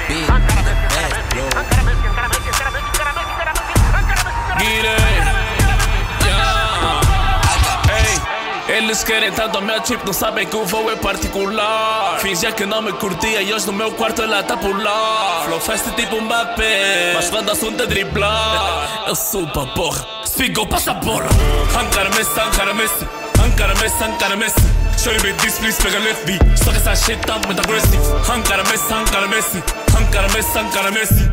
big, the best, bro. Get it, yeah. Ei, eles querem tanto a minha chip, não sabem que o voo é particular. Fingia que não me curtia e hoje no meu quarto ela tá por lá. Flow fest tipo Mbappé, mas quando o assunto é driblar, eu sou pra porra, Figo passa a bola. Ankara Messi, Ankara Messi, Ankara Messi, Ankara Messi. Shorty bit this, please pega left beat. Só que essa shit tá muito aggressive. Ankara Messi, Ankara Messi, Ankara Messi, Ankara Messi.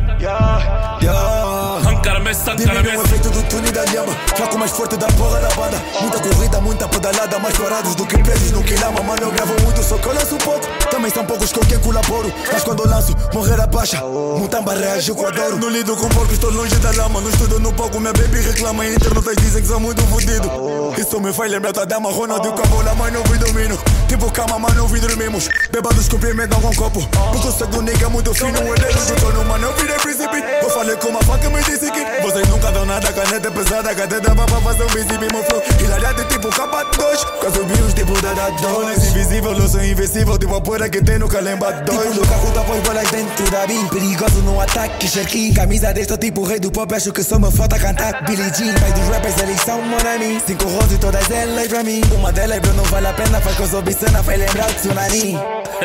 Ankara Messi, Ankara Messi. O efeito do túnel da lhama, flaco mais forte da porra da banda. Muita corrida, muita pedalada, mais parados do que presos no quilama. Mano, eu gravo muito, só que eu lanço pouco. Também são poucos com quem colaboro, mas quando eu lanço, morrer a baixa. Mutamba reage com adoro. Não lido com porcos, estou longe da lama. Não estudo no palco, minha baby reclama. Em internautas dizem que sou muito fodido. Isso me faz lembrar da dama, Ronaldo e o Cabola, mas não vi domínio. Tipo calma, mano, não vi dormimos. Bebados cumprimentam com copo. Porque o sangue do nigga é muito fino. O herdeiro do trono, mano, eu virei príncipe. Eu falei com uma faca, me disse que vocês nunca dão nada, caneta é pesada, cadeta pra fazer um visível, meu flow hilariado tipo capa 2. Quase vi os tipo da 2. Invisível, eu sou invencível, tipo a poeira que tem no calemba 2. Tipo no carro da voz, bolas dentro da BIM. Perigoso no ataque, Sharky. Camisa deste, tipo rei do pop, acho que só me falta cantar Billie Jean. Pai dos rappers, eles são monami. 5 rosas e todas elas pra mim. Uma delas, bro, não vale a pena, faz que eu sou bicana, faz lembrar o tsunami.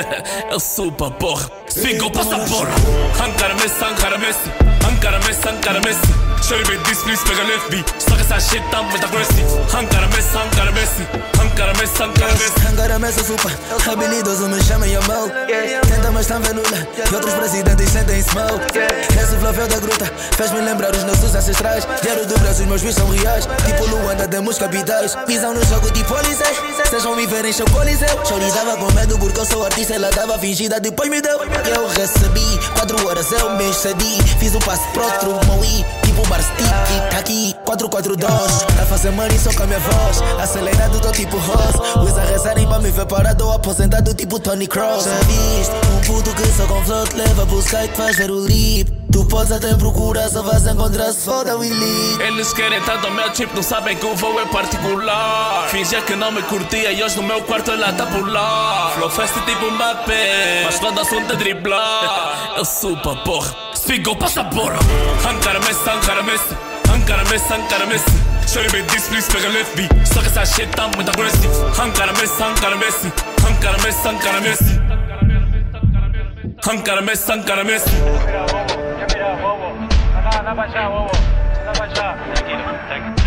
Eu sou pra porra, Figo passa a bola. Ankara Messi, Ankara Messi, Ankara Messi, Ankara Messi. Shorty bit this, please pega left beat. Só que essa shit tá muito aggressive. Ankara Messi, Ankara Messi, Ankara Messi, Ankara Messi. Ankara Messi, super habilidoso, me chamam Yamal. Tenta, mas tá vendo lá. E outros presidentes sentem smoke. Esse flow da gruta fez-me lembrar os nossos ancestrais. Diário do Brasil, meus bichos são reais. Tipo Luanda, demos capitais. Pisam no jogo tipo Olisei. Sejam me verem, show Coliseu. Shorty dava com medo porque eu sou artista. Ela dava fingida, depois me deu. Eu recebi 4 horas, eu me excedi. Fiz o passo pro outro, moí. Tipo bar stick, tá aqui 442. Tá fazendo money só com a minha voz. Acelerado, tô tipo Ross. Os a rezarem pra me ver parado, aposentado tipo Tony Cross. Já viste um puto que só com flow te leva pro sky que faz ver o lip. Tu podes até procurar, só vais encontrar se foda o elite. Eles querem tanto a minha chip, não sabem que o voo é particular. Fingia que não me curtia e hoje no meu quarto ela tá por lá. Flow fest tipo Mbappé, mas quando o assunto é driblar, eu sou pra porra, Figo passa a bola. Ankara Messi, Ankara Messi, Ankara Messi, Ankara Messi. Shorty bit this, please pega left beat. Só que essa shit tá muito aggressive. Ankara Messi, Ankara Messi, Ankara Messi, Ankara Messi. Ankara Messi, Ankara Messi. Mira, bobo. Anda, baixar, bobo. Anda, baixar. Tranquilo, tranquilo.